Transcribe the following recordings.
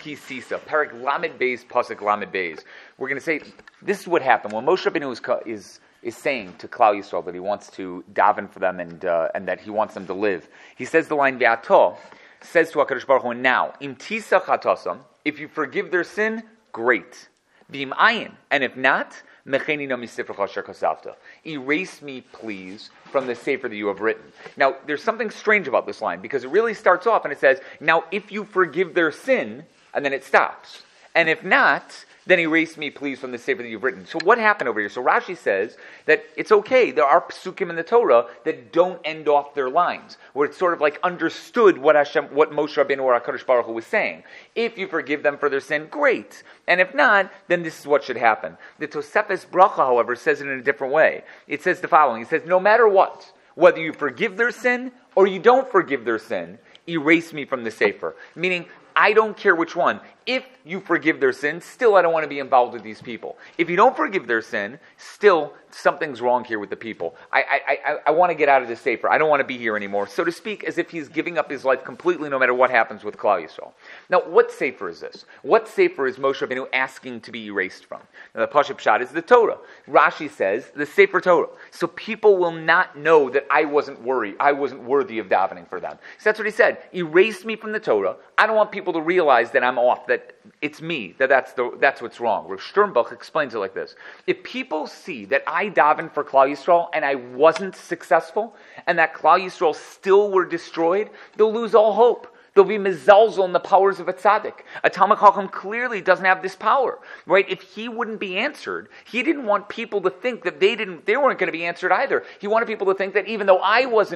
Kisisa, Perik Lamed Beis, Pasuk Lamed Beis. We're going to say, this is what happened. When Moshe Rabbeinu is saying to Klal Yisrael that he wants to daven for them and that he wants them to live, he says the line, Ve'ato, says to HaKadosh Baruch Hu, now, Im Tisa Chatasam, if you forgive their sin, great. V'im ayin, and if not, Mecheni no misifrecha asher kasavta. Erase me, please, from the sefer that you have written. Now, there's something strange about this line, because it really starts off and it says, now if you forgive their sin, and then it stops. And if not, then erase me, please, from the sefer that you've written. So what happened over here? So Rashi says that it's okay. There are psukim in the Torah that don't end off their lines, where it's sort of like understood what Moshe Rabbeinu or HaKadosh Baruch Hu was saying. If you forgive them for their sin, great. And if not, then this is what should happen. The Tosefes Bracha, however, says it in a different way. It says the following. It says, no matter what, whether you forgive their sin or you don't forgive their sin, erase me from the sefer. Meaning, I don't care which one. If you forgive their sin, still I don't want to be involved with these people. If you don't forgive their sin, still something's wrong here with the people. I want to get out of this sefer. I don't want to be here anymore. So to speak, as if he's giving up his life completely no matter what happens with Klal Yisrael. Now, what sefer is this? What sefer is Moshe Rabbeinu asking to be erased from? Now, the Pashup Pshat is the Torah. Rashi says, the Sefer Torah. So people will not know that I wasn't worthy of davening for them. So that's what he said. Erase me from the Torah. I don't want people to realize that I'm off, that it's me, that's what's wrong. Rav Sternbuch explains it like this. If people see that I davened for Klal Yisrael and I wasn't successful, and that Klal Yisrael still were destroyed, they'll lose all hope. They'll be mezalzel in the powers of a tzaddik. A Talmid Chacham clearly doesn't have this power, right? If he wouldn't be answered, he didn't want people to think that they weren't going to be answered either. He wanted people to think that even though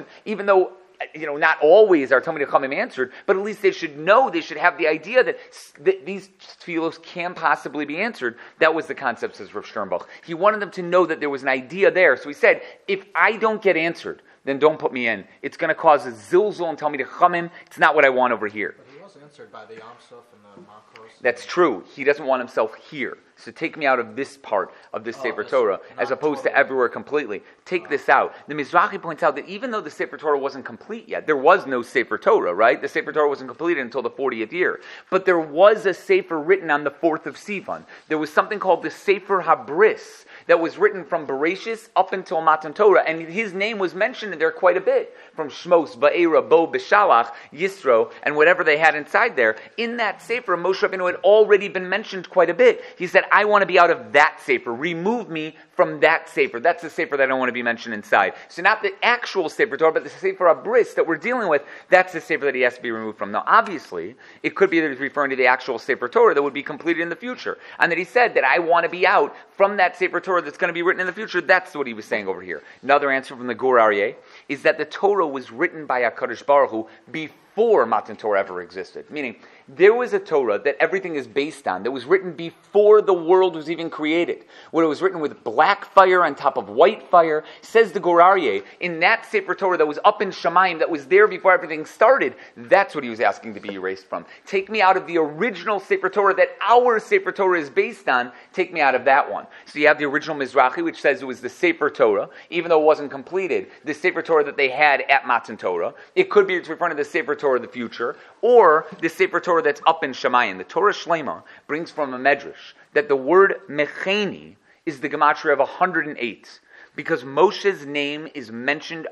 not always our Talmid Chachamim answered, but at least they should know, they should have the idea that these tefillos can possibly be answered. That was the concept, says Rav Sternbuch. He wanted them to know that there was an idea there. So he said, if I don't get answered, then don't put me in. It's going to cause a zilzul and Talmid Chachamim. It's not what I want over here. But he was answered by the Yam Suf and the Makos. That's true. He doesn't want himself here. So take me out of this part of this Sefer Torah, as opposed to everywhere completely. Take this out. The Mizrahi points out that even though the Sefer Torah wasn't complete yet, there was no Sefer Torah, right? The Sefer Torah wasn't completed until the 40th year. But there was a Sefer written on the 4th of Sivan. There was something called the Sefer Habris that was written from Bereshis up until Matan Torah, and his name was mentioned in there quite a bit, from Shmos, Ba'era, Bo, Beshalach, Yisro, and whatever they had inside there. In that Sefer, Moshe Rabbeinu had already been mentioned quite a bit. He said, I want to be out of that Sefer. Remove me from that Sefer. That's the Sefer that I don't want to be mentioned inside. So not the actual Sefer Torah, but the Sefer Abris that we're dealing with, that's the Sefer that he has to be removed from. Now, obviously, it could be that he's referring to the actual Sefer Torah that would be completed in the future. And that he said that I want to be out from that Sefer Torah that's going to be written in the future. That's what he was saying over here. Another answer from the Gur Aryeh is that the Torah was written by HaKadosh Baruch Hu before Matan Torah ever existed. Meaning, there was a Torah that everything is based on that was written before the world was even created. When it was written with black fire on top of white fire, says the Gur Aryeh, in that Sefer Torah that was up in Shamayim, that was there before everything started, that's what he was asking to be erased from. Take me out of the original Sefer Torah that our Sefer Torah is based on, take me out of that one. So you have the original Mizrahi, which says it was the Sefer Torah, even though it wasn't completed, the Sefer Torah that they had at Matan Torah. It could be it's referring to the Sefer Torah of the future, or the Sefer Torah that's up in Shamayim. The Torah Shlema brings from a medrash that the word Mecheni is the gematria of 108, because Moshe's name is mentioned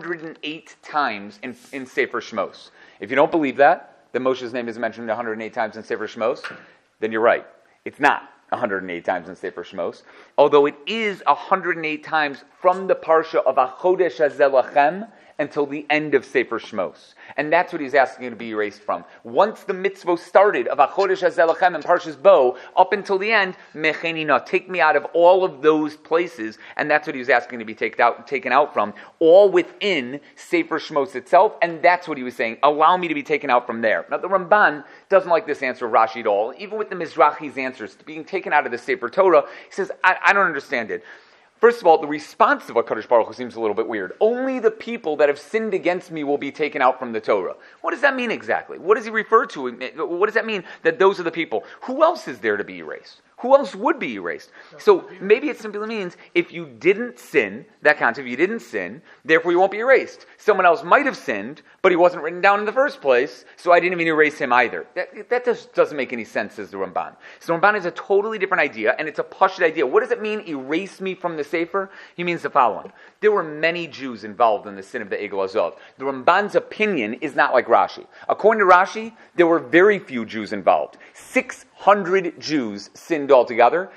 108 times in Sefer Shmos. If you don't believe that Moshe's name is mentioned 108 times in Sefer Shmos, then you're right. It's not 108 times in Sefer Shmos, although it is 108 times from the parsha of Achodesh Hazeh Lachem until the end of Sefer Shmos. And that's what he's asking you to be erased from. Once the mitzvah started of Achodesh Hazeh Lachem and Parshas Bo, up until the end, Mecheni na, take me out of all of those places, and that's what he was asking to be taken out from, all within Sefer Shmos itself, and that's what he was saying, allow me to be taken out from there. Now the Ramban doesn't like this answer of Rashi at all. Even with the Mizrahi's answers to being taken out of the Sefer Torah, he says, I don't understand it. First of all, the response of HaKadosh Baruch Hu seems a little bit weird. Only the people that have sinned against me will be taken out from the Torah. What does that mean exactly? What does he refer to? What does that mean that those are the people? Who else is there to be erased? Who else would be erased? So maybe it simply means if you didn't sin, that concept, you didn't sin, therefore you won't be erased. Someone else might have sinned, but he wasn't written down in the first place, so I didn't even erase him either. That just doesn't make any sense, says the Ramban. So Ramban is a totally different idea, and it's a Pashut idea. What does it mean, erase me from the Sefer? He means the following. There were many Jews involved in the sin of the Egel Azov. The Ramban's opinion is not like Rashi. According to Rashi, there were very few Jews involved. 600 Jews sinned altogether.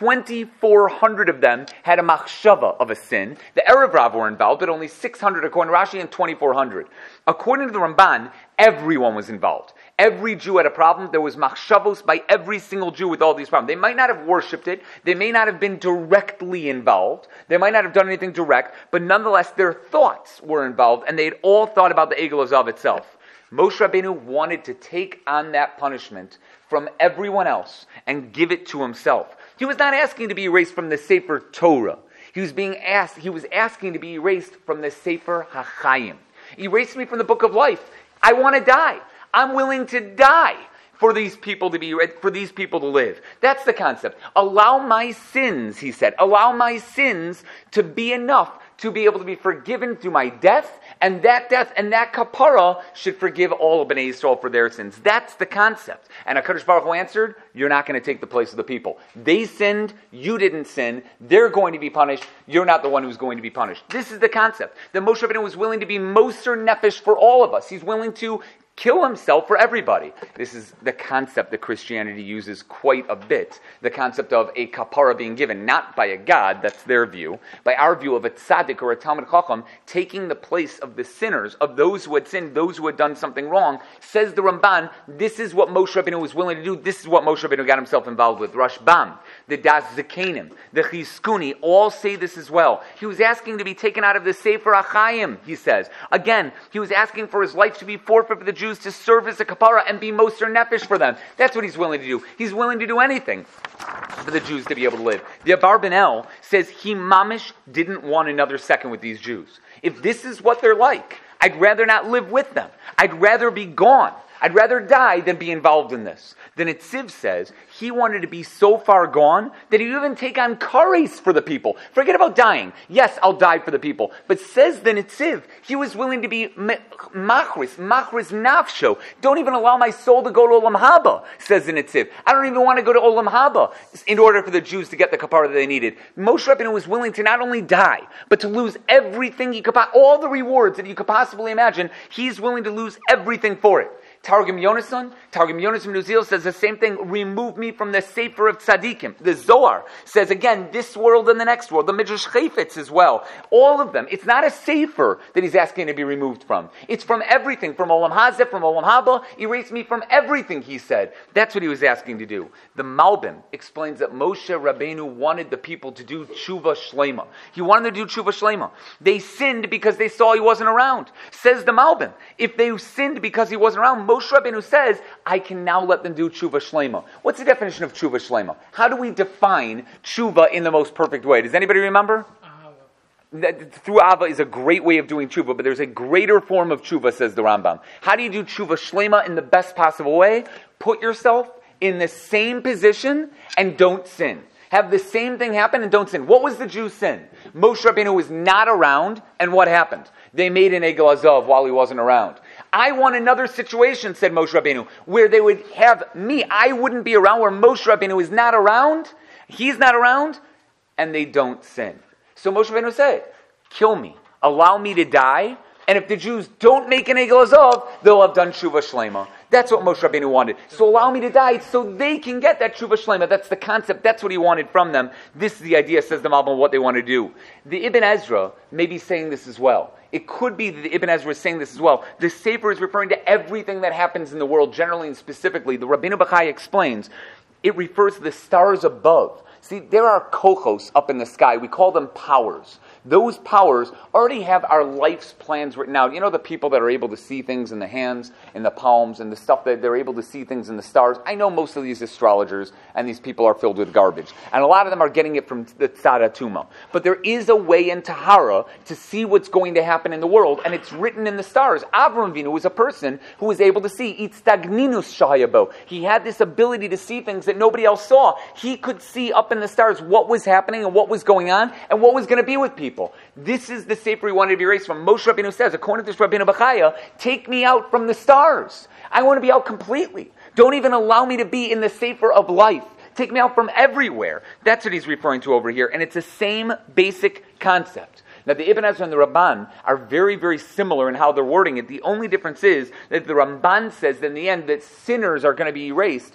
2,400 of them had a machshava of a sin. The Erev Rav were involved, but only 600 according to Rashi and 2,400. According to the Ramban, everyone was involved. Every Jew had a problem. There was machshavos by every single Jew with all these problems. They might not have worshipped it. They may not have been directly involved. They might not have done anything direct, but nonetheless, their thoughts were involved, and they had all thought about the Egel Azav itself. Moshe Rabbeinu wanted to take on that punishment from everyone else and give it to himself. He was not asking to be erased from the Sefer Torah. He was asking to be erased from the Sefer HaChaim. Erase me from the book of life. I want to die. I'm willing to die for these people to live. That's the concept. Allow my sins, he said. Allow my sins to be enough to be able to be forgiven through my death and that kapara should forgive all of Bnei Yisrael for their sins. That's the concept. And HaKadosh Baruch Hu answered, you're not going to take the place of the people. They sinned, you didn't sin, they're going to be punished, you're not the one who's going to be punished. This is the concept. That Moshe Rabbeinu was willing to be Moser Nefesh for all of us. He's willing to kill himself for everybody. This is the concept that Christianity uses quite a bit. The concept of a kapara being given, not by a god, that's their view, by our view of a tzaddik or a Talmid Chacham, taking the place of the sinners, of those who had sinned, those who had done something wrong. Says the Ramban, this is what Moshe Rabbeinu was willing to do. This is what Moshe Rabbeinu got himself involved with. Rashbam, the Das Zekanim, the Chizkuni, all say this as well. He was asking to be taken out of the Sefer HaChaim, he says. Again, he was asking for his life to be forfeit for the Jews to serve as a kapara and be Moser Nefesh for them. That's what he's willing to do. He's willing to do anything for the Jews to be able to live. The Abarbanel says he mamish didn't want another second with these Jews. If this is what they're like, I'd rather not live with them. I'd rather be gone. I'd rather die than be involved in this. The Netziv says he wanted to be so far gone that he would even take on kares for the people. Forget about dying. Yes, I'll die for the people. But says the Netziv, he was willing to be machris nafsho. Don't even allow my soul to go to Olam Haba, says the Netziv. I don't even want to go to Olam Haba in order for the Jews to get the kapara that they needed. Moshe Rabbeinu was willing to not only die, but to lose everything he could, all the rewards that you could possibly imagine. He's willing to lose everything for it. Targum Yonason Nuzil says the same thing. Remove me from the Sefer of Tzadikim. The Zohar says again, this world and the next world. The Midrash Chayfetz as well. All of them. It's not a Sefer that he's asking to be removed from. It's from everything. From Olam Hazeh, from Olam Haba. Erase me from everything, he said. That's what he was asking to do. The Malbim explains that Moshe Rabbeinu wanted the people to do Tshuva Shlema. He wanted to do Tshuva Shlema. They sinned because they saw he wasn't around. Says the Malbim. If they sinned because he wasn't around, Moshe Rabbeinu says, I can now let them do tshuva shlema. What's the definition of tshuva shlema? How do we define tshuva in the most perfect way? Does anybody remember? Through Ava is a great way of doing tshuva, but there's a greater form of tshuva, says the Rambam. How do you do tshuva shlema in the best possible way? Put yourself in the same position and don't sin. Have the same thing happen and don't sin. What was the Jews' sin? Moshe Rabbeinu was not around, and what happened? They made an Egel Azav while he wasn't around. I want another situation, said Moshe Rabbeinu, where they would have me. I wouldn't be around, where Moshe Rabbeinu is not around, he's not around, and they don't sin. So Moshe Rabbeinu said, kill me, allow me to die, and if the Jews don't make an Egel Azav, they'll have done Tshuva Shlema. That's what Moshe Rabbeinu wanted. So allow me to die so they can get that Tshuva Shlema. That's the concept. That's what he wanted from them. This is the idea, says the Malbim, what they want to do. The Ibn Ezra may be saying this as well. It could be that the Ibn Ezra is saying this as well. The Sefer is referring to everything that happens in the world, generally and specifically. The Rabbeinu Bachai explains, it refers to the stars above. See, there are kochos up in the sky. We call them powers. those powers already have our life's plans written out. You know the people that are able to see things in the hands, in the palms, and the stuff that they're able to see things in the stars? I know most of these astrologers and these people are filled with garbage. And a lot of them are getting it from the Tzad Tuma. But there is a way in Tahara to see what's going to happen in the world, and it's written in the stars. Avram Avinu was a person who was able to see. Itztagninus shahayabo. He had this ability to see things that nobody else saw. He could see up in the stars what was happening and what was going on and what was going to be with people. This is the Sefer he wanted to be erased from. Moshe Rabbeinu says, according to Rabbeinu Bachaya, take me out from the stars. I want to be out completely. Don't even allow me to be in the Sefer of life. Take me out from everywhere. That's what he's referring to over here. And it's the same basic concept. Now, the Ibn Ezra and the Ramban are very, very similar in how they're wording it. The only difference is that the Ramban says that in the end that sinners are going to be erased.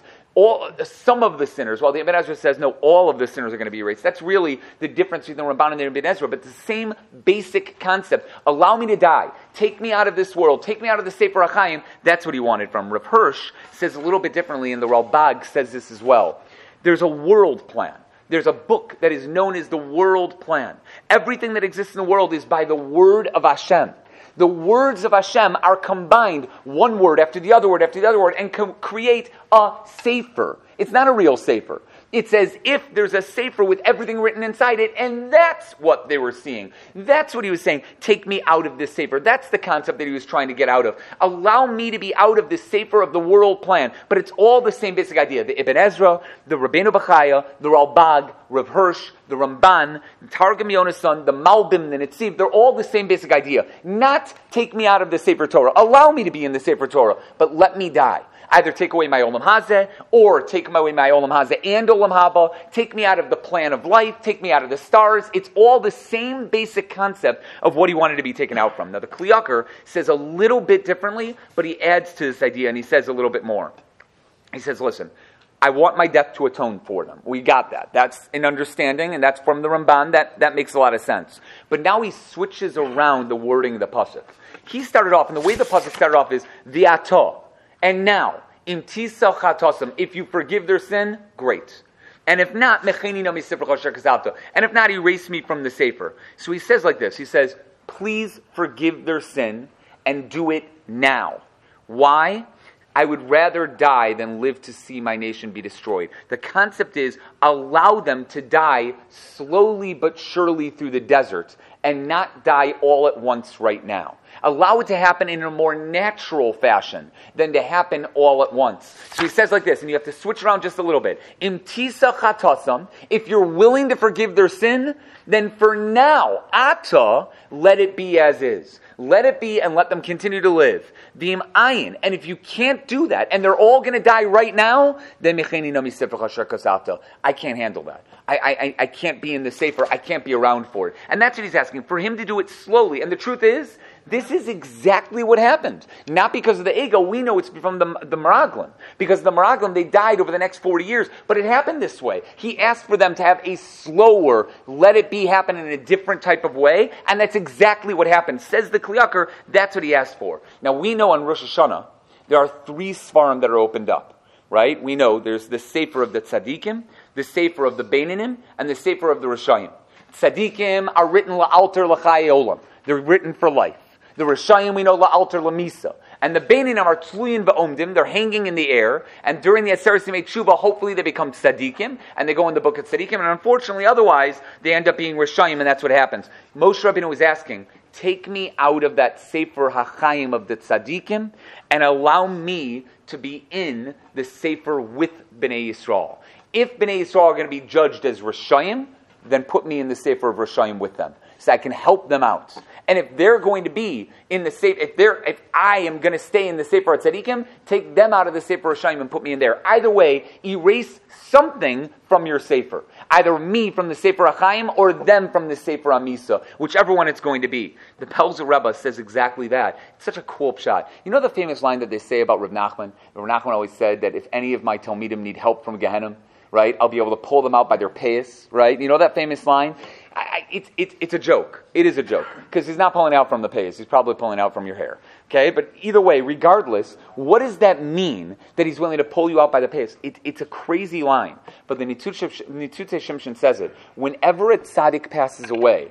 Some of the sinners, while the Ibn Ezra says, no, all of the sinners are going to be erased. That's really the difference between the Ramban and the Ibn Ezra, but it's the same basic concept. Allow me to die. Take me out of this world. Take me out of the Sefer HaChaim. That's what he wanted from. Rav Hirsch says a little bit differently, and the Ralbag says this as well. There's a world plan. There's a book that is known as the world plan. Everything that exists in the world is by the word of Hashem. The words of Hashem are combined, one word after the other word after the other word, and create a sefer. It's not a real sefer. It's as if there's a sefer with everything written inside it, and that's what they were seeing. That's what he was saying. Take me out of this sefer. That's the concept that he was trying to get out of. Allow me to be out of this sefer of the world plan. But it's all the same basic idea. The Ibn Ezra, the Rabbeinu Bachaya, the Ralbag, Rav Hirsch, the Ramban, the Targum Yonasan, the Malbim, the Netziv, they're all the same basic idea. Not take me out of the Sefer Torah. Allow me to be in the Sefer Torah, but let me die. Either take away my Olam Hazeh, or take away my Olam Hazeh and Olam Haba, take me out of the plan of life, take me out of the stars. It's all the same basic concept of what he wanted to be taken out from. Now the Kli Yakar says a little bit differently, but he adds to this idea and he says a little bit more. He says, listen, I want my death to atone for them. We got that. That's an understanding, and that's from the Ramban. That makes a lot of sense. But now he switches around the wording of the pasuk. He started off, and the way the pasuk started off is V'ata. And now, im tisal chatosim, if you forgive their sin, great. And if not, mecheni no misifra chosher kazalto. And if not, erase me from the sefer. So he says like this. He says, please forgive their sin and do it now. Why? I would rather die than live to see my nation be destroyed. The concept is, allow them to die slowly but surely through the desert and not die all at once right now. Allow it to happen in a more natural fashion than to happen all at once. So he says like this, and you have to switch around just a little bit. Im tisa chatasam, if you're willing to forgive their sin, then for now, ata, let it be as is. Let it be and let them continue to live. V'im ayin. And if you can't do that, and they're all going to die right now, then mecheni no misifra chosher kasavta. I can't handle that. I can't be in the sefer. I can't be around for it. And that's what he's asking, for him to do it slowly. And the truth is, this is exactly what happened. Not because of the ego. We know it's from the Meraglim. Because of the Meraglim, they died over the next 40 years. But it happened this way. He asked for them to have a slower, let it be happen in a different type of way. And that's exactly what happened. Says the Kli Yakar, that's what he asked for. Now we know on Rosh Hashanah, there are 3 Sfarim that are opened up. Right? We know there's the Sefer of the Tzadikim, the Sefer of the Beinanim, and the Sefer of the Rishayim. Tzadikim are written la'alter l'chayei olam. They're written for life. The Rishayim we know la'alter l'misa. And the Beinanim are tluyin v'omdim. They're hanging in the air. And during the Aseret Simei Tshuva, hopefully they become Tzadikim, and they go in the book of Tzadikim. And unfortunately, otherwise, they end up being Rishayim, and that's what happens. Moshe Rabbeinu was asking, take me out of that Sefer HaChaim of the Tzadikim, and allow me to be in the Sefer with Bnei Yisrael. If Bnei Yisrael are going to be judged as Rishayim, then put me in the Sefer of Rishayim with them, so I can help them out. And if they're going to be in the Sefer, if I am going to stay in the Sefer Tzadikim, take them out of the Sefer Rishayim and put me in there. Either way, erase something from your Sefer. Either me from the Sefer HaChaim or them from the Sefer Amisa, whichever one it's going to be. The Pelzer Rebbe says exactly that. It's such a cool shot. You know the famous line that they say about Rav Nachman? Rav Nachman always said that if any of my Talmidim need help from Gehenna, right, I'll be able to pull them out by their payas, right? You know that famous line? It's a joke. It is a joke. Because he's not pulling out from the payas. He's probably pulling out from your hair. Okay? But either way, regardless, what does that mean that he's willing to pull you out by the payas? It's a crazy line. But the Nitutei Shimshon says it. Whenever a tzaddik passes away,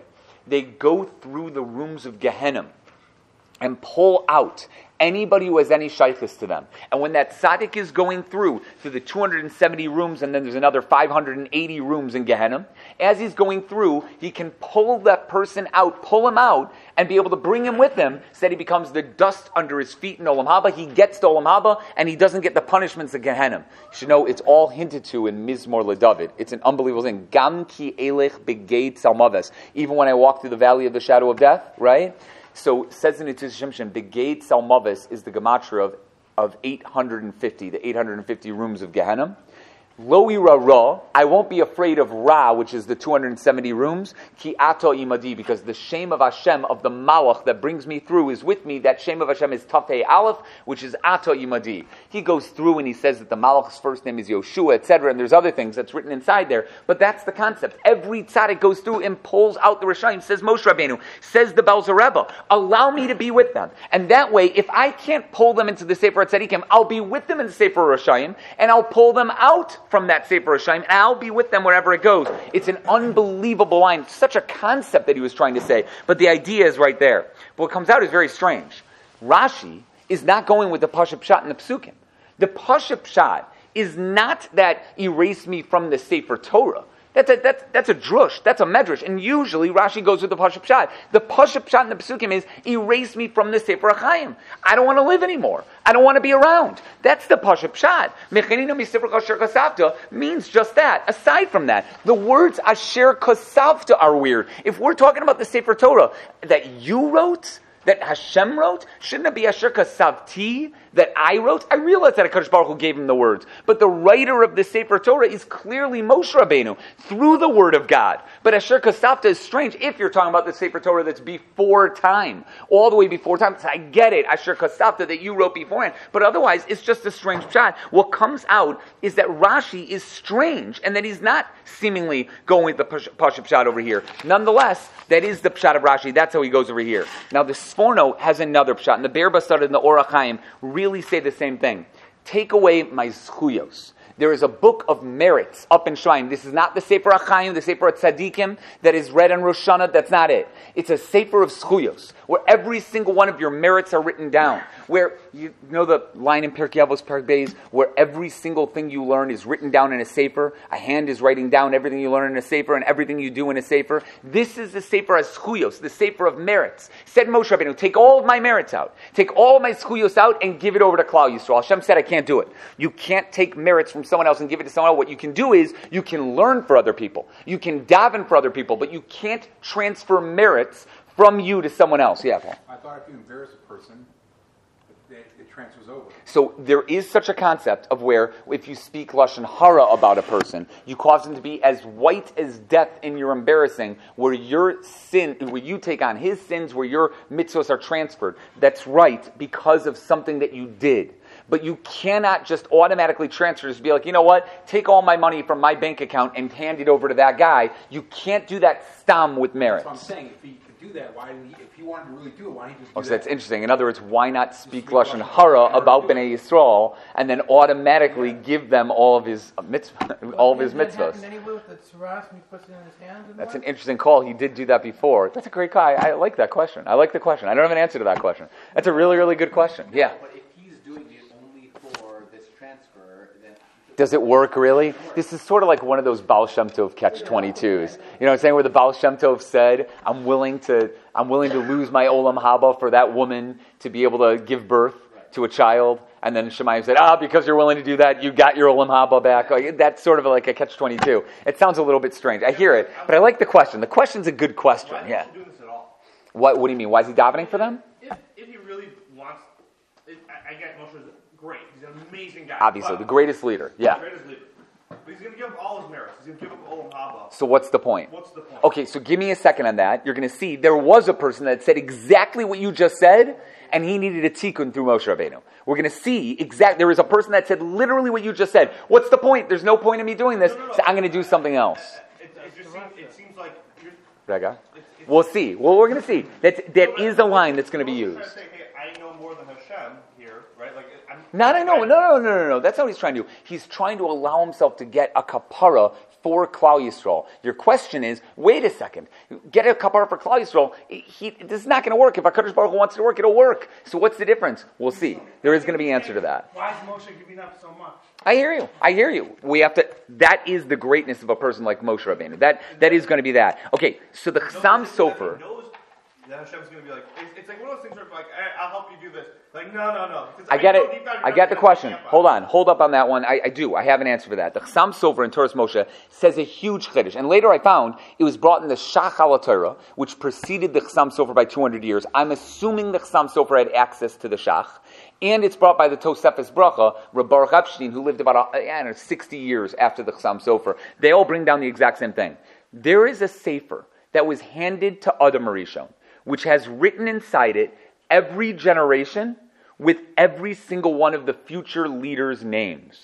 they go through the rooms of Gehenna and pull out anybody who has any shaykhus to them. And when that tzaddik is going through the 270 rooms, and then there's another 580 rooms in Gehenna, as he's going through, he can pull that person out, pull him out, and be able to bring him with him, so that he becomes the dust under his feet in Olam Haba. He gets to Olam Haba, and he doesn't get the punishments of Gehenna. You should know, it's all hinted to in Mizmor LeDavid. It's an unbelievable thing. Gam ki elech begeit salmaves. Even when I walk through the valley of the shadow of death, right? So it says in Yitzhak Shimshon, the gate Salmavis is the gematria of 850, the 850 rooms of Gehenna. Lo ira ra, I won't be afraid of Ra, which is the 270 rooms, ki ato imadi, because the shame of Hashem, of the Malach that brings me through is with me. That shame of Hashem is Tafei Aleph, which is ato imadi. He goes through and he says that the Malach's first name is Yoshua, etc., and there's other things that's written inside there, but that's the concept. Every tzaddik goes through and pulls out the Rishayim, says Moshe Rabbeinu, says the Belzer Rebbe, allow me to be with them. And that way, if I can't pull them into the Sefer HaTzadikim, I'll be with them in the Sefer Rishayim, and I'll pull them out from that Sefer Rishayim, and I'll be with them wherever it goes. It's an unbelievable line. Such a concept that he was trying to say, but the idea is right there. But what comes out is very strange. Rashi is not going with the Pashup Pshat and the Psukim. The Pashup Pshat is not that erase me from the Sefer Torah. That's a drush, that's a medrash, and usually Rashi goes with the Pashup Pshat. The Pashup Pshat in the Pesukim is, erase me from the Sefer HaChaim. I don't want to live anymore. I don't want to be around. That's the Pashup Pshat. Mechanina misifra asher kasavta means just that. Aside from that, the words asher kasavta are weird. If we're talking about the Sefer Torah that you wrote, that Hashem wrote, shouldn't it be Asher Kasavti that I wrote? I realize that HaKadosh Baruch Hu gave him the words, but the writer of the Sefer Torah is clearly Moshe Rabbeinu through the Word of God. But Asher Kasavta is strange if you're talking about the Sefer Torah that's before time, all the way before time. So I get it, Asher Kasavta, that you wrote beforehand, but otherwise it's just a strange pshat. What comes out is that Rashi is strange, and that he's not seemingly going with the Pashup Pshat over here. Nonetheless, that is the pshat of Rashi. That's how he goes over here. Now the Sforno has another pshat, and the Be'er Basara and the Orach Chaim really say the same thing. Take away my zchuyos. There is a book of merits up in Shemaim. This is not the Sefer HaChaim, the Sefer HaTzadikim that is read on Rosh Hashanah. That's not it. It's a Sefer of Zchuyos, where every single one of your merits are written down. Where, you know the line in Pirkei Avos, Perek Beis, where every single thing you learn is written down in a Sefer. A hand is writing down everything you learn in a Sefer, and everything you do in a Sefer. This is the Sefer of Zchuyos, the Sefer of merits. Said Moshe Rabbeinu, take all of my merits out. Take all of my Zchuyos out and give it over to Klal Yisrael. Hashem said, I can't do it. You can't take merits from someone else and give it to someone else. What you can do is, you can learn for other people. You can daven for other people, but you can't transfer merits from you to someone else. Yeah, Paul? I thought if you embarrass a person, it transfers over. So there is such a concept of where, if you speak Lashon Hara about a person, you cause them to be as white as death in your embarrassing, where your sin, where you take on his sins, where your mitzvos are transferred. That's right, because of something that you did. But you cannot just automatically transfer, just be like, you know what, take all my money from my bank account and hand it over to that guy. You can't do that stam with merits. That's what I'm saying. If he could do that, why didn't he, if he wanted to really do it, why didn't he just do so that? that's interesting. In other words, why not speak Lashon Hara about Bnei Yisrael and then automatically give them all of his mitzvahs, all of his mitzvahs? That's an interesting call. He did do that before. That's a great call. I like that question. I like the question. I don't have an answer to that question. That's a really, really good question. Yeah. Does it work, really? This is sort of like one of those Baal Shem Tov catch-22s. You know what I'm saying? Where the Baal Shem Tov said, I'm willing to lose my Olam Haba for that woman to be able to give birth to a child. And then Shemayim said, because you're willing to do that, you got your Olam Haba back. That's sort of like a catch-22. It sounds a little bit strange. I hear it, but I like the question. The question's a good question. Yeah. Why is he doing this at all? What do you mean? Why is he davening for them? If he really wants, I get Moshe's great. He's an amazing guy. Obviously, the greatest leader. Yeah. The greatest leader. But he's going to give up all his merits. He's going to give up Olam Haba. So what's the point? What's the point? Okay, so give me a second on that. You're going to see there was a person that said exactly what you just said, and he needed a tikkun through Moshe Rabbeinu. We're going to see there was a person that said literally what you just said. What's the point? There's no point in me doing this, so I'm going to do something else. It seems like... Rega? We'll see. Well, we're going to see. That is a line that's going to be used. I'm trying to say, hey, I know more than Hashem here, right? Like, No. That's not what he's trying to do. He's trying to allow himself to get a kapara for Klal Yisrael. Your question is, wait a second, get a kapara for Klal Yisrael. This is not going to work. If HaKadosh Baruch Hu wants it to work, it'll work. So what's the difference? We'll see. There is going to be an answer to that. Why is Moshe giving up so much? I hear you. We have to. That is the greatness of a person like Moshe Rabbeinu. That is going to be that. Okay, so the Chassam Sofer. He knows that Hashem's going to be like, it's like one of those things where it's like, I'll help you do this. Like, no. I get it. I get the question. Hold up on that one. I do. I have an answer for that. The Chassam Sofer in Torah Moshe says a huge chiddush, and later I found it was brought in the Shach HaTorah, which preceded the Chassam Sofer by 200 years. I'm assuming the Chassam Sofer had access to the Shach, and it's brought by the Tosefes Bracha, Reb Baruch Epstein, who lived about 60 years after the Chassam Sofer. They all bring down the exact same thing. There is a sefer that was handed to Adam Rishon, which has written inside it every generation with every single one of the future leaders' names.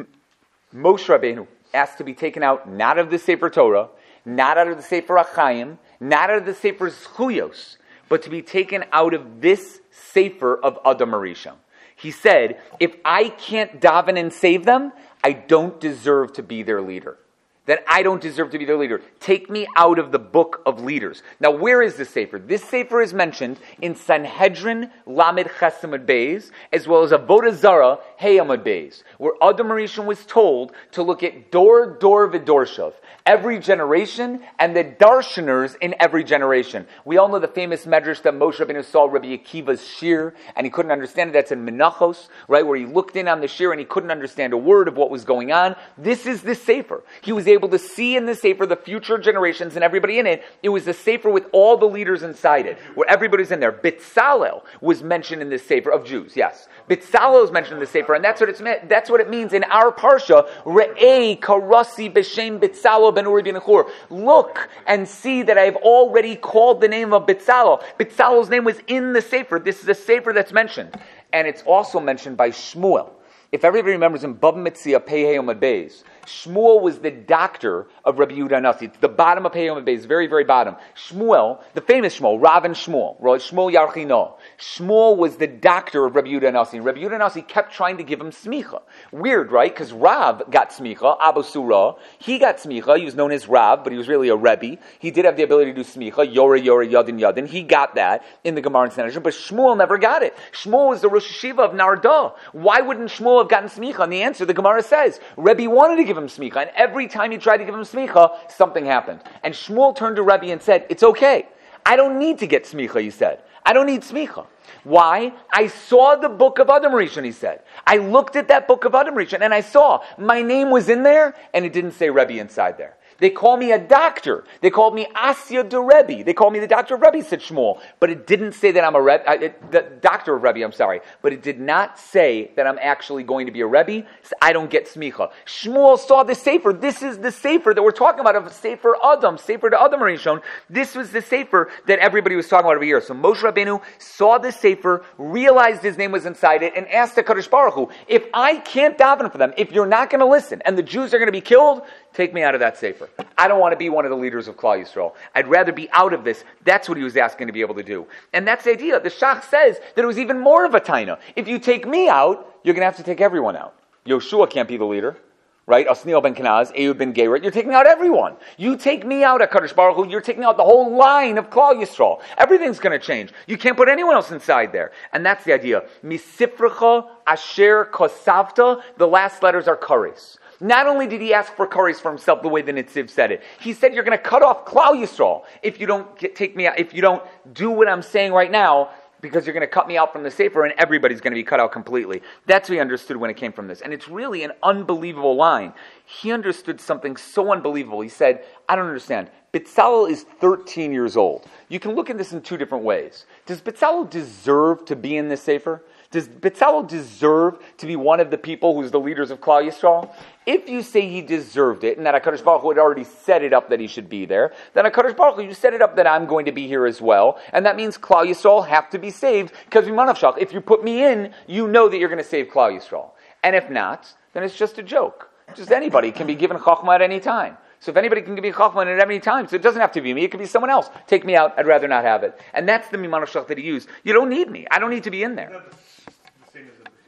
Moshe Rabbeinu asked to be taken out not of the Sefer Torah, not out of the Sefer HaChaim, not out of the Sefer Zchuyos, but to be taken out of this Sefer of Adam Rishon. He said, if I can't daven and save them, I don't deserve to be their leader. That I don't deserve to be their leader. Take me out of the book of leaders. Now, where is this sefer? This sefer is mentioned in Sanhedrin Lamed Chesamad Beis, as well as Avodah Zarah Heyamad Beis, where Adam Rishon was told to look at Dor V'Dorshav, every generation, and the darshaners in every generation. We all know the famous medrash that Moshe Rabbeinu saw Rabbi Akiva's shir, and he couldn't understand it. That's in Menachos, right, where he looked in on the shir and he couldn't understand a word of what was going on. This is this sefer. He was able to see in the sefer the future generations and everybody in it. It was a sefer with all the leaders inside it, where everybody's in there. Bitzalel was mentioned in this sefer of Jews. Yes, Bitzalel is mentioned in the sefer, and that's what it's meant. That's what it means in our parsha. Re'ei karasi b'shem Bitzalel ben Uri ben Achor. Look and see that I have already called the name of Bitzalel. Bitzalel's name was in the sefer. This is a sefer that's mentioned, and it's also mentioned by Shmuel. If everybody remembers in Bava Metzia Pei Heyomad Beis, Shmuel was the doctor of Rabbi Yehuda Nasi. It's the bottom of Pei Heyomad Beis, very, very bottom. Shmuel, the famous Shmuel, Rav and Shmuel, Shmuel Yarchino. Shmuel was the doctor of Rabbi Yehuda Nasi. Rabbi Yehuda Nasi kept trying to give him smicha. Weird, right? Because Rav got smicha, Abu Surah. He got smicha. He was known as Rav, but he was really a Rebbe. He did have the ability to do smicha, Yora, Yadin. He got that in the Gemara and Sanhedrin, but Shmuel never got it. Shmuel was the Rosh Hashiva of Narda. Why wouldn't Shmuel have gotten smicha? And the answer, the Gemara says, Rebbe wanted to give him smicha, and every time he tried to give him smicha, something happened. And Shmuel turned to Rebbe and said, it's okay. I don't need to get smicha, he said. I don't need smicha. Why? I saw the book of Adam Rishon, he said. I looked at that book of Adam Rishon, and I saw my name was in there, and it didn't say Rebbe inside there. They call me a doctor. They called me Asya de Rebbe. They call me the doctor of Rebbe, said Shmuel. But it didn't say that I'm a Rebbe, the doctor of Rebbe, I'm sorry. But it did not say that I'm actually going to be a Rebbe. So I don't get smicha. Shmuel saw the sefer. This is the sefer that we're talking about, of Sefer Adam, Sefer to Adam Rishon. This was the sefer that everybody was talking about over here. So Moshe Rabbeinu saw the sefer, realized his name was inside it, and asked the Kadosh Baruch Hu, if I can't daven for them, if you're not going to listen, and the Jews are going to be killed, take me out of that sefer. I don't want to be one of the leaders of Klal Yisrael. I'd rather be out of this. That's what he was asking to be able to do. And that's the idea. The Shach says that it was even more of a taina. If you take me out, you're going to have to take everyone out. Yoshua can't be the leader, right? Osniel ben Kenaz, Ehud ben Geret. You're taking out everyone. You take me out, HaKadosh Baruch Hu, you're taking out the whole line of Klal Yisrael. Everything's going to change. You can't put anyone else inside there. And that's the idea. Misifrecha asher kosavta. The last letters are kares. Not only did he ask for kares for himself the way the Nitziv said it, he said, you're going to cut off Klal Yisrael if you don't take me out, if you don't do what I'm saying right now, because you're going to cut me out from the Sefer and everybody's going to be cut out completely. That's what he understood when it came from this. And it's really an unbelievable line. He understood something so unbelievable. He said, I don't understand. Bitzalel is 13 years old. You can look at this in two different ways. Does Bitzalel deserve to be in this Sefer? Does Bitzalel deserve to be one of the people who's the leaders of Klal Yisrael? If you say he deserved it, and that HaKadosh Baruch Hu had already set it up that he should be there, then HaKadosh Baruch Hu, you set it up that I'm going to be here as well, and that means Klal Yisrael have to be saved, because if you put me in, you know that you're going to save Klal Yisrael. And if not, then it's just a joke. Just anybody can be given Chachma at any time. So if anybody can give me Chachman at any time, so it doesn't have to be me, it could be someone else. Take me out, I'd rather not have it. And that's the Mimanoshach that he used. You don't need me. I don't need to be in there. The same as the Bechira question.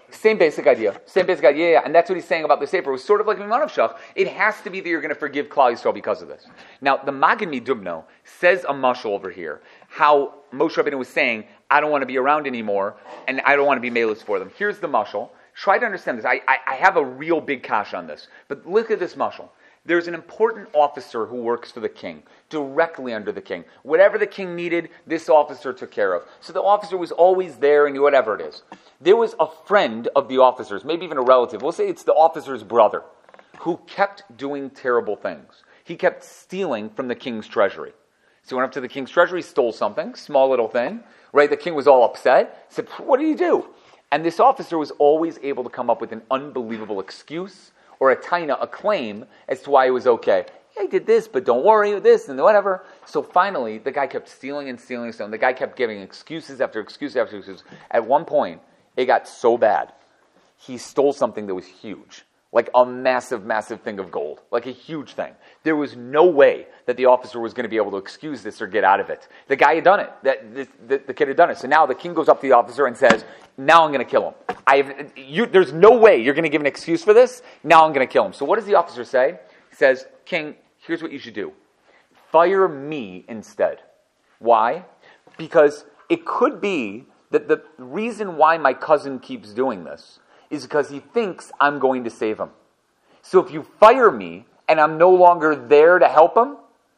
Same basic idea. Yeah. And that's what he's saying about the Sefer. It was sort of like Mimanav Shach. It has to be that you're going to forgive Klal Yisrael because of this. Now, the Magid Midubno says a mashal over here, how Moshe Rabbeinu was saying, I don't want to be around anymore, and I don't want to be melis for them. Here's the mashal. Try to understand this. I have a real big kash on this. But look at this mashal. There's an important officer who works for the king, directly under the king. Whatever the king needed, this officer took care of. So the officer was always there and whatever it is. There was a friend of the officer's, maybe even a relative, we'll say it's the officer's brother, who kept doing terrible things. He kept stealing from the king's treasury. So he went up to the king's treasury, stole something, small little thing, right? The king was all upset, said, what did he do? And this officer was always able to come up with an unbelievable excuse or a claim as to why it was okay. Yeah, he did this, but don't worry, this and whatever. So finally, the guy kept stealing and stealing and stealing. The guy kept giving excuses after excuse after excuse. At one point, it got so bad, he stole something that was huge, like a massive, massive thing of gold, like a huge thing. There was no way that the officer was going to be able to excuse this or get out of it. The guy had done it. The kid had done it. So now the king goes up to the officer and says, now I'm going to kill him. There's no way you're going to give an excuse for this. Now I'm going to kill him. So what does the officer say? He says, King, here's what you should do. Fire me instead. Why? Because it could be that the reason why my cousin keeps doing this is because he thinks I'm going to save him. So if you fire me and I'm no longer there to help him,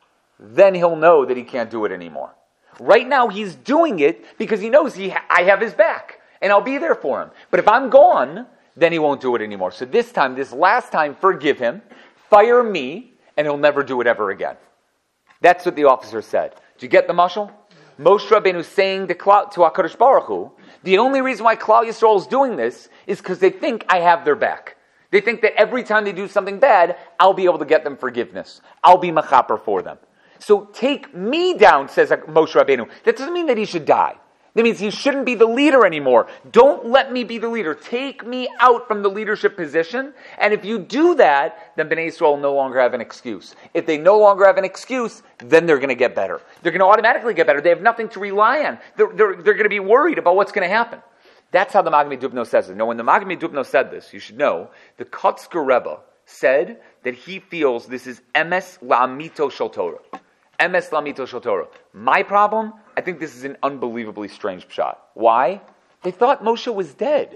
then he'll know that he can't do it anymore. Right now he's doing it because he knows I have his back and I'll be there for him. But if I'm gone, then he won't do it anymore. So this last time, forgive him, fire me, and he'll never do it ever again. That's what the officer said. Do you get the mashal? Moshe Rabbeinu saying to HaKadosh Baruch Hu, the only reason why Klal Yisrael is doing this is because they think I have their back. They think that every time they do something bad, I'll be able to get them forgiveness. I'll be mechaper for them. So take me down, says Moshe Rabbeinu. That doesn't mean that he should die. That means he shouldn't be the leader anymore. Don't let me be the leader. Take me out from the leadership position. And if you do that, then Bnei Yisrael will no longer have an excuse. If they no longer have an excuse, then they're going to get better. They're going to automatically get better. They have nothing to rely on. They're going to be worried about what's going to happen. That's how the Magid Dubno says it. Now, when the Magid Dubno said this, you should know, the Kotzker Rebbe said that he feels this is emes la'amito shel Torah. Emes la'amito shel Torah. My problem, I think this is an unbelievably strange pshat. Why? They thought Moshe was dead.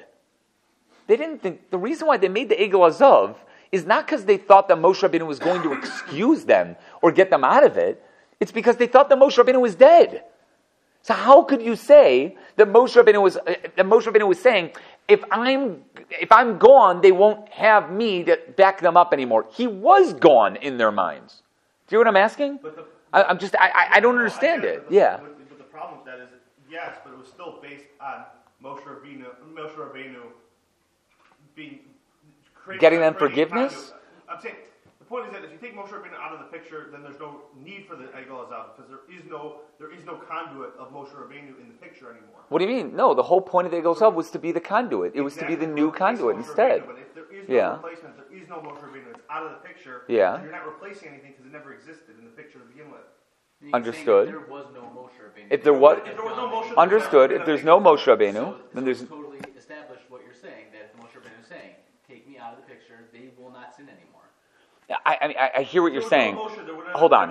They didn't think, the reason why they made the Egel Azav is not because they thought that Moshe Rabbeinu was going to excuse them or get them out of it. It's because they thought that Moshe Rabbeinu was dead. So how could you say that Moshe Rabbeinu was saying, if I'm gone, they won't have me to back them up anymore? He was gone in their minds. Do you know what I'm asking? I don't understand it. Yeah. But the problem with that is, yes, but it was still based on Moshe Rabbeinu being getting them forgiveness. I'm saying the point is that if you take Moshe Rabbeinu out of the picture, then there's no need for the Egel Azav because there is no conduit of Moshe Rabbeinu in the picture anymore. What do you mean? No, the whole point of the Egel Azav was to be the conduit. It was to be the new conduit instead. But if there is no replacement, there is no Moshe Rabbeinu. It's out of the picture. Yeah. You're not replacing anything because it never existed in the picture to begin with. Understood. There was no Moshe Rabbeinu. If there was no Moshe Rabbeinu, understood. If there's no Moshe Rabbeinu, then there's totally established what you're saying. That if Moshe Rabbeinu is saying, "Take me out of the picture," they will not sin anymore. I hear what you're saying. Hold on.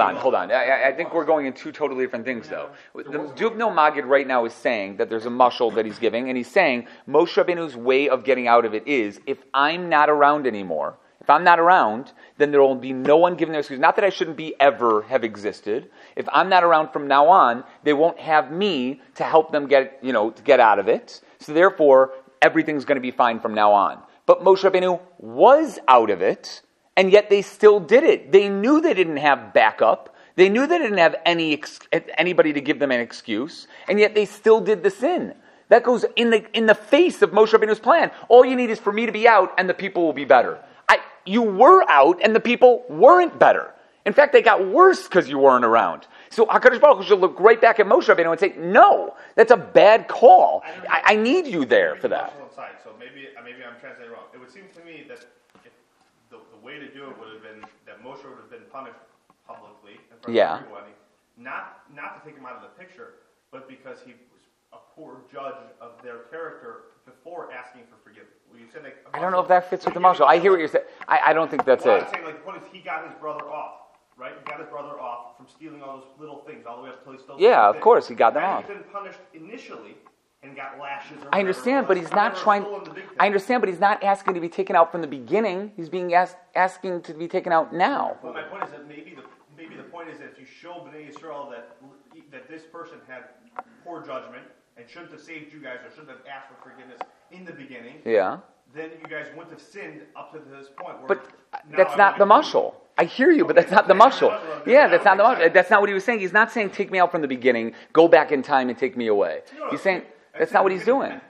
I think we're going in two totally different things, though. The Dubno Magid right now is saying that there's a mashal that he's giving, and he's saying Moshe Rabbeinu's way of getting out of it is, if I'm not around anymore, if I'm not around, then there will be no one giving their excuse. Not that I shouldn't be ever have existed. If I'm not around from now on, they won't have me to help them get out of it. So therefore, everything's going to be fine from now on. But Moshe Rabbeinu was out of it, and yet they still did it. They knew they didn't have backup. They knew they didn't have anybody to give them an excuse, and yet they still did the sin. That goes in the face of Moshe Rabbeinu's plan. All you need is for me to be out, and the people will be better. You were out, and the people weren't better. In fact, they got worse because you weren't around. So HaKadosh Baruch Hu should look right back at Moshe Rabbeinu and say, no, that's a bad call. I need you there for that. So maybe I'm translating wrong. It would seem to me that if the way to do it would have been that Moshe would have been punished publicly in front of everybody, not to take him out of the picture, but because he was poor judge of their character before asking for forgiveness. Well, you said like, I don't know if that fits with the mashal. I hear what you're saying. I don't think that's well, it. I'm saying, like, the point is he got his brother off, right? He got his brother off from stealing all those little things all the way up until he stole. Yeah, of course, he got them and off. He's been punished initially and got lashes. Or I understand, but he's not trying. I understand, but he's not asking to be taken out from the beginning. He's being asking to be taken out now. Well, my point is that maybe the point is that if you show Bnei Yisrael that this person had poor judgment and shouldn't have saved you guys or shouldn't have asked for forgiveness in the beginning, Yeah. then you guys wouldn't have sinned up to this point. But that's not the mashal. I hear you, but that's not the mashal. Yeah, that's not the mashal. That's not what he was saying. He's not saying take me out from the beginning, go back in time and take me away. He's saying that's not what he's doing.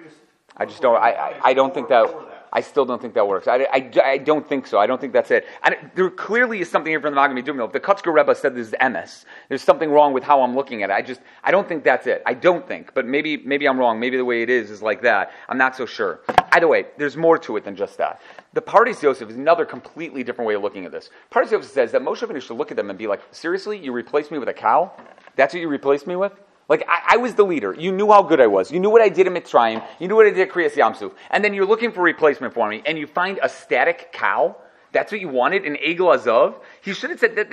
I just don't. I don't think that. I still don't think that works. I don't think so. I don't think that's it. There clearly is something here from the Maggid Medumno. If the Kutzker Rebbe said this is MS, there's something wrong with how I'm looking at it. I don't think that's it. I don't think. But maybe I'm wrong. Maybe the way it is like that. I'm not so sure. Either way, there's more to it than just that. The Pardes Yosef is another completely different way of looking at this. Pardes Yosef says that Moshe Rabbeinu should look at them and be like, seriously, you replaced me with a cow? That's what you replaced me with? Like, I was the leader. You knew how good I was. You knew what I did in Mitzrayim. You knew what I did at Kriyas Yamsuf. And then you're looking for a replacement for me, and you find a static cow? That's what you wanted? An Egel Azav? He should have said,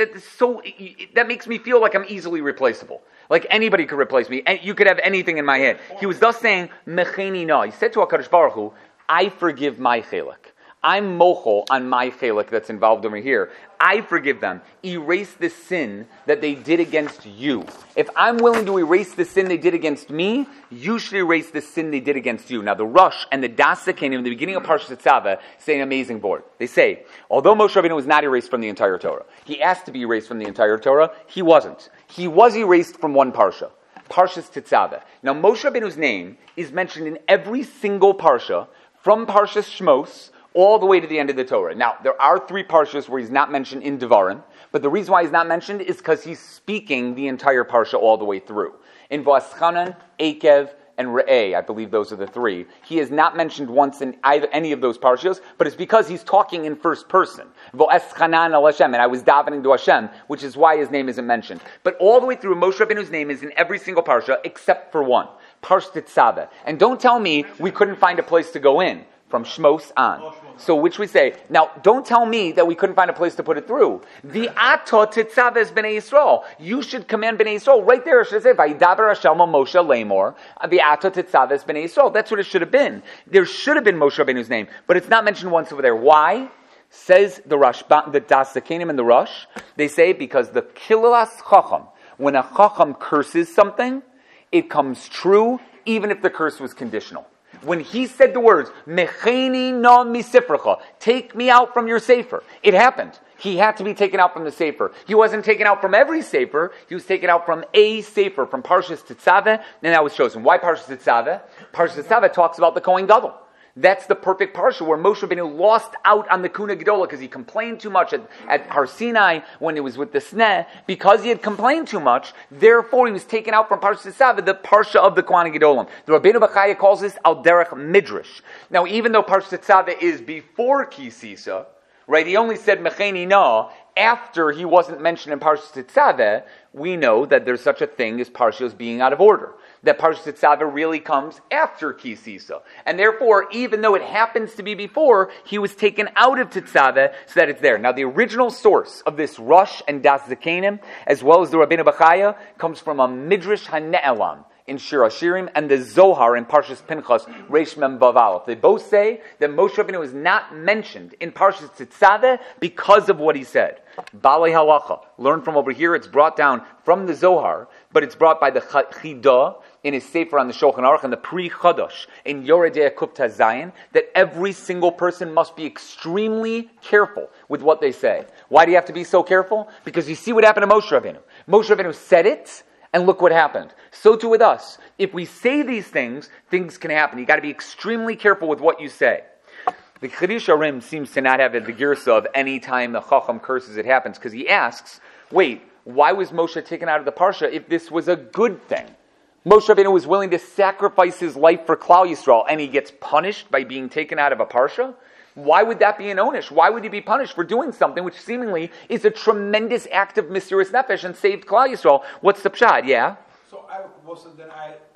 that makes me feel like I'm easily replaceable. Like anybody could replace me. And you could have anything in my head. He was thus saying, Mecheni na. He said to HaKadosh Baruch Hu, I forgive my chelik. I'm mochel on my chelik that's involved over here. I forgive them. Erase the sin that they did against you. If I'm willing to erase the sin they did against me, you should erase the sin they did against you. Now the Rush and the Das Zakenim in the beginning of Parashat Tetzaveh say an amazing board. They say, although Moshe Rabbeinu was not erased from the entire Torah, he asked to be erased from the entire Torah, he wasn't. He was erased from one Parsha. Parshas Tetzaveh. Now Moshe Rabbeinu's name is mentioned in every single Parsha, from Parshas Shmos, all the way to the end of the Torah. Now, there are 3 parshas where he's not mentioned in Devarim, but the reason why he's not mentioned is because he's speaking the entire parsha all the way through. In Va'aschanan, Akev, and Re'eh, I believe those are the 3. He is not mentioned once in any of those parshas, but it's because he's talking in first person. Va'aschanan al Hashem, and I was davening to Hashem, which is why his name isn't mentioned. But all the way through, Moshe Rabbeinu's name is in every single parsha, except for one. Parsh Tetzaveh. And don't tell me we couldn't find a place to go in. From Shmos on. So which we say, now don't tell me that we couldn't find a place to put it through. The Ato Titzaves B'nai Yisrael. You should command B'nai Yisrael. Right there it should say, Vayidaber Hashem Moshe Lemor, the Ato Titzaves B'nai Yisrael. That's what it should have been. There should have been Moshe Rabbeinu's name, but it's not mentioned once over there. Why? Says the Rashba, the Das Zakenim and the Rush, they say because the Kilas Chacham, when a Chacham curses something, it comes true even if the curse was conditional. When he said the words, Mecheni no misifracha, take me out from your sefer, it happened. He had to be taken out from the sefer. He wasn't taken out from every sefer, he was taken out from a sefer, from Parshas Tetzaveh, and that was chosen. Why Parshas Tetzaveh? Parshas Tetzaveh talks about the Kohen Gadol. That's the perfect parsha where Moshe Rabbeinu lost out on the Kuna Gedola because he complained too much at Har Sinai when it was with the Sneh. Because he had complained too much, therefore he was taken out from Parshas Tetzaveh, the parsha of the Kohen Gedolim. The Rabbeinu Bachaya calls this Al Derech Midrash. Now, even though Parshas Tetzaveh is before Ki Sisa, right? He only said Mecheni Na after he wasn't mentioned in Parshas Tetzaveh. We know that there's such a thing as parshas being out of order. That Parshas Tetzaveh really comes after Ki Sisa. And therefore, even though it happens to be before, he was taken out of Tetzaveh so that it's there. Now, the original source of this Rush and Das Zakenim, as well as the Rabbeinu Bachaya, comes from a Midrash HaNe'elam in Shir HaShirim and the Zohar in Parshas Pinchas, Reish Mem Vav Aleph. They both say that Moshe Rabbeinu is not mentioned in Parshas Tetzaveh because of what he said. Balei Halacha. Learn from over here. It's brought down from the Zohar, but it's brought by the Chidah in his Sefer on the Shulchan Aruch and the Pri Chodosh in Yoredei Kupta Zayin, that every single person must be extremely careful with what they say. Why do you have to be so careful? Because you see what happened to Moshe Rabbeinu. Moshe Rabbeinu said it, and look what happened. So too with us. If we say these things, things can happen. You got to be extremely careful with what you say. The Chedush Arim seems to not have the girsa of any time the Chacham curses it happens, because he asks, wait, why was Moshe taken out of the Parsha if this was a good thing? Moshe Rabbeinu was willing to sacrifice his life for Klal Yisrael, and he gets punished by being taken out of a Parsha? Why would that be an onish? Why would he be punished for doing something which seemingly is a tremendous act of Mesiras Nefesh and saved Klal Yisrael? What's the pshat? Yeah? So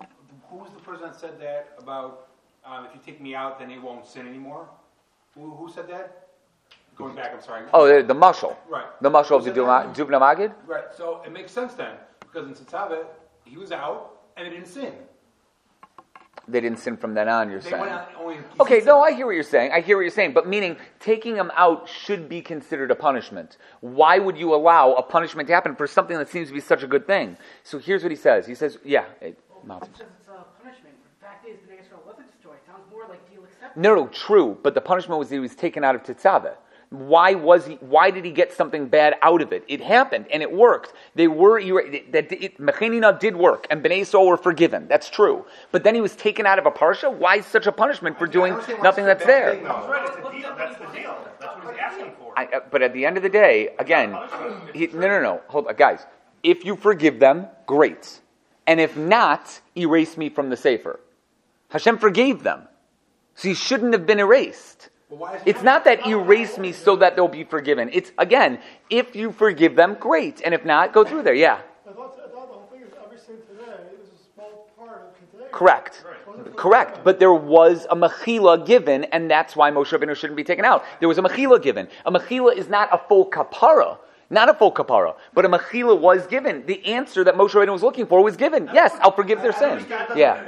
Who was the person that said that about if you take me out, then they won't sin anymore? Who said that? Going back, I'm sorry. Oh, the mashal. Right. The mashal of Who the said that? Dubna Magid? Right, so it makes sense then, because in Tetzaveh, he was out, and they didn't sin. They didn't sin from then on, you're They saying. went out only... Okay, no, I hear what you're saying. But meaning taking him out should be considered a punishment. Why would you allow a punishment to happen for something that seems to be such a good thing? So here's what he says. He says, Because it's a punishment. The fact is, the Israel wasn't destroyed. It sounds more like deal acceptance. No, true, but the punishment was that he was taken out of Tetzaveh. Why did he get something bad out of it? It happened, and it worked. Mechenina did work, and Bnei Yisrael were forgiven. That's true. But then he was taken out of a parsha? Why is such a punishment for doing nothing that's there? That's right, it's a deal. That's the deal. That's what he's asking for. But at the end of the day, again, no. Hold on, guys. If you forgive them, great. And if not, erase me from the Sefer. Hashem forgave them. So you shouldn't have been erased. It's not that erase me so that they'll be forgiven. It's, again, if you forgive them, great. And if not, go through there, yeah. I thought the whole thing is every sin today is a small part of today. Correct. But there was a mechila given, and that's why Moshe Rabbeinu shouldn't be taken out. There was a mechila given. A mechila is not a full kapara. Not a full kapara, but a mechila was given. The answer that Moshe Rabbeinu was looking for was given. Yes, I'll forgive their sin. Yeah.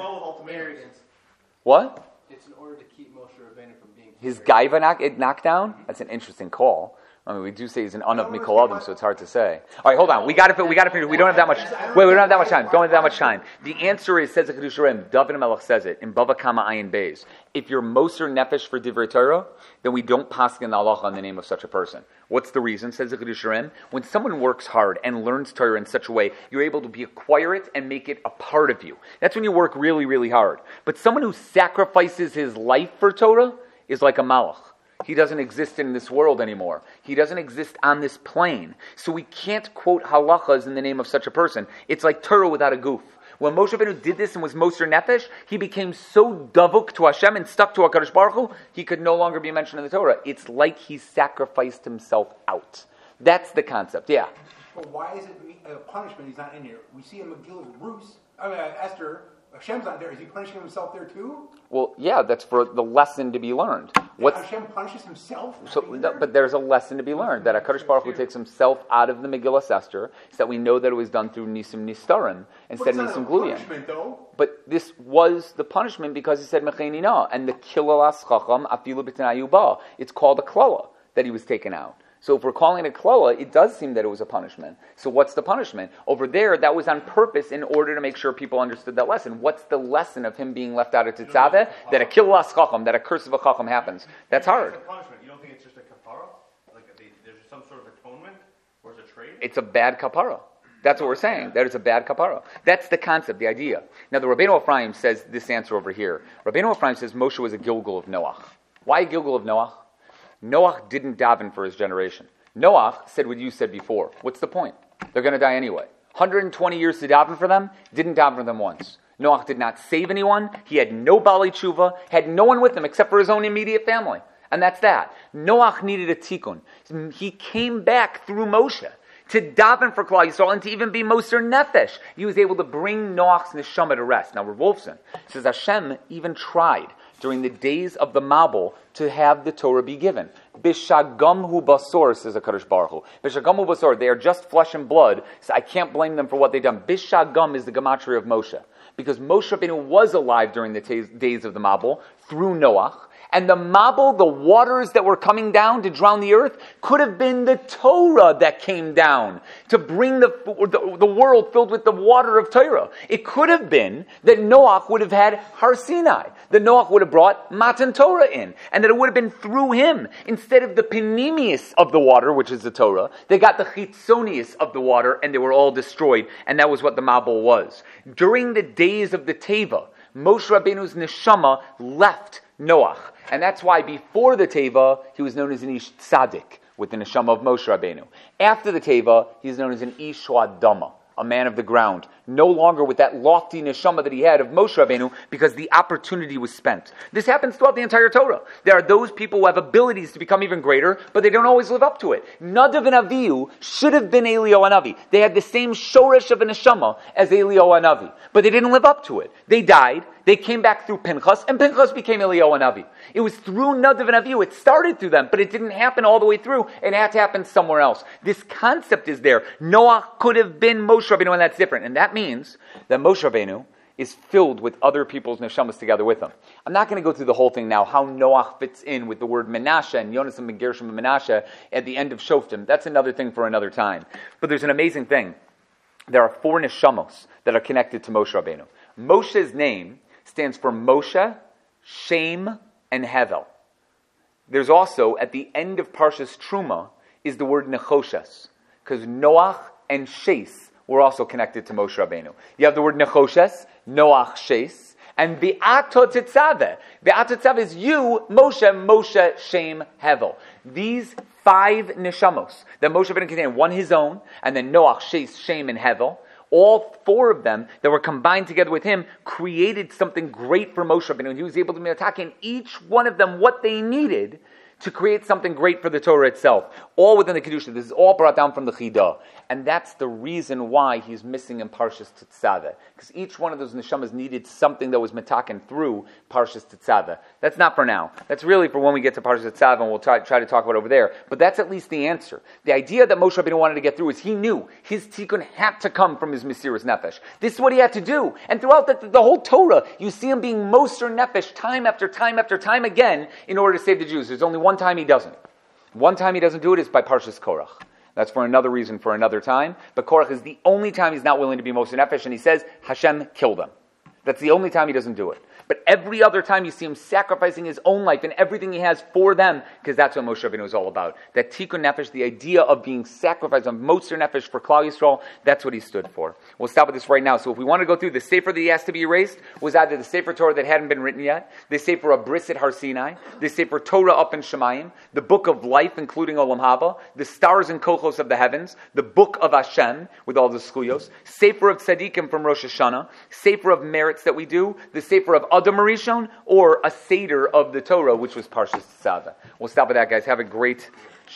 What? It's in order to keep Moshe Rabbeinu from being His gaiva knocked down? That's an interesting call. I mean, we do say he's an anav mikol adam, so it's hard to say. All right, hold on. We got to finish. We don't have that much. Wait, we don't have that much time. Don't have that much time. The answer is, says the Kedush Rim, David Melech says it in Bava Kama Ayin Beis. If you're moser nefesh for divrei Torah, then we don't paskin the halacha in the name of such a person. What's the reason? Says the Kedush Rim. When someone works hard and learns Torah in such a way, you're able to acquire it and make it a part of you. That's when you work really, really hard. But someone who sacrifices his life for Torah is like a malach. He doesn't exist in this world anymore. He doesn't exist on this plane. So we can't quote halachas in the name of such a person. It's like Torah without a goof. When Moshe Rabbeinu did this and was Moser Nefesh, he became so davuk to Hashem and stuck to HaKadosh Baruch Hu, he could no longer be mentioned in the Torah. It's like he sacrificed himself out. That's the concept, yeah. But why is it a punishment he's not in here? We see in Megillah Esther, Hashem's not there. Is he punishing himself there too? Well, yeah, that's for the lesson to be learned. Hashem punishes himself? But there's a lesson to be learned, that HaKadosh Baruch Hu takes himself out of the Megillah Esther, so that we know that it was done through Nisim Nistarim instead of Nisim Glulian. But this was the punishment because he said Mechenina, and the Kilalas Chacham Afilu B'Tanayu Ba. It's called a Klala that he was taken out. So if we're calling it a klala, it does seem that it was a punishment. So what's the punishment? Over there, that was on purpose in order to make sure people understood that lesson. What's the lesson of him being left out of Tetzaveh? That a killas chacham, that a curse of a chacham happens. That's hard. It's a punishment. You don't think it's just a kapara? Like there's some sort of atonement? Or is it a trade? It's a bad kapara. That's what we're saying. That it's a bad kapara. That's the concept, the idea. Now the Rabbeinu Ephraim says this answer over here. Rabbeinu Ephraim says Moshe was a Gilgal of Noach. Why a Gilgal of Noach? Noach didn't daven for his generation. Noach said what you said before. What's the point? They're going to die anyway. 120 years to daven for them, didn't daven for them once. Noach did not save anyone. He had no Bali Tshuva, had no one with him except for his own immediate family. And that's that. Noach needed a tikkun. He came back through Moshe to daven for Klal Yisrael and to even be Moser Nefesh. He was able to bring Noach's neshama to rest. Now, Rav Wolfson says Hashem even tried during the days of the Mabul to have the Torah be given. Bishagam hu basor, says HaKadosh Baruch Hu. Bishagam hu basor, they are just flesh and blood, so I can't blame them for what they've done. Bishagam is the gematria of Moshe. Because Moshe Rabbeinu was alive during the days of the Mabul through Noach. And the Mabul, the waters that were coming down to drown the earth, could have been the Torah that came down to bring the world filled with the water of Torah. It could have been that Noach would have had Har Sinai, that Noach would have brought Matan Torah in, and that it would have been through him, instead of the Penimius of the water, which is the Torah, they got the Chitzonius of the water, and they were all destroyed, and that was what the Mabul was. During the days of the Teva, Moshe Rabbeinu's neshama left Noach. And that's why before the Teva, he was known as an Ish Tzaddik, with the neshama of Moshe Rabbeinu. After the Teva, he's known as an Ish Adama, a man of the ground, no longer with that lofty neshama that he had of Moshe Rabbeinu, because the opportunity was spent. This happens throughout the entire Torah. There are those people who have abilities to become even greater, but they don't always live up to it. Nadav and Avihu should have been Eliyahu Hanavi. They had the same shoresh of a neshama as Eliyahu Hanavi, but they didn't live up to it. They died. They came back through Pinchas, and Pinchas became Eliyahu Hanavi. It was through Nadav and Avihu. It started through them, but it didn't happen all the way through. It had to happen somewhere else. This concept is there. Noah could have been Moshe Rabbeinu, and that's different. And that means that Moshe Rabbeinu is filled with other people's neshamas together with him. I'm not going to go through the whole thing now, how Noah fits in with the word Menashe and Yonas and Gershom and Menashe at the end of Shoftim. That's another thing for another time. But there's an amazing thing. There are 4 neshamos that are connected to Moshe Rabbeinu. Moshe's name stands for Moshe, Shem, and Hevel. There's also, at the end of Parshas Truma, is the word Nechoshes, because Noach and Shes were also connected to Moshe Rabbeinu. You have the word Nechoshes, Noach, Shes, and Be'ato Tetzaveh. Be'ato Tetzaveh is you, Moshe, Shem, Hevel. These 5 neshamos that Moshe Rabbeinu contained, one his own, and then Noach, Shes, Shem, and Hevel, all 4 of them that were combined together with him created something great for Moshe Rabbeinu. He was able to attack in each one of them what they needed to create something great for the Torah itself. All within the Kedusha. This is all brought down from the Chidah. And that's the reason why he's missing in Parshas Tetzaveh. Because each one of those neshamas needed something that was metaken through Parshas Tetzaveh. That's not for now. That's really for when we get to Parshas Tetzaveh, and we'll try to talk about it over there. But that's at least the answer. The idea that Moshe Rabbeinu wanted to get through is he knew his tikkun had to come from his Mesiras Nefesh. This is what he had to do. And throughout the whole Torah, you see him being Moser Nefesh time after time after time again in order to save the Jews. There's only one time he doesn't. One time he doesn't do it is by Parshas Korach. That's for another reason, for another time. But Korach is the only time he's not willing to be Moser Nefesh, and he says, Hashem, kill them. That's the only time he doesn't do it. But every other time you see him sacrificing his own life and everything he has for them, because that's what Moshe Rabbeinu is all about. That Tikkun Nefesh, the idea of being sacrificed on Moser Nefesh for Klal Yisrael, that's what he stood for. We'll stop with this right now. So if we want to go through, the Sefer that he asked to be erased was either the Sefer Torah that hadn't been written yet, the Sefer of Bris at Har Sinai, the Sefer Torah up in Shemayim, the Book of Life, including Olam Haba, the stars and kochos of the heavens, the Book of Hashem, with all the skuyos, Sefer of Tzadikim from Rosh Hashanah, Sefer of merits that we do, the Sefer of Adam Rishon, or a Seder of the Torah, which was Parshas Tetzaveh. We'll stop with that, guys. Have a great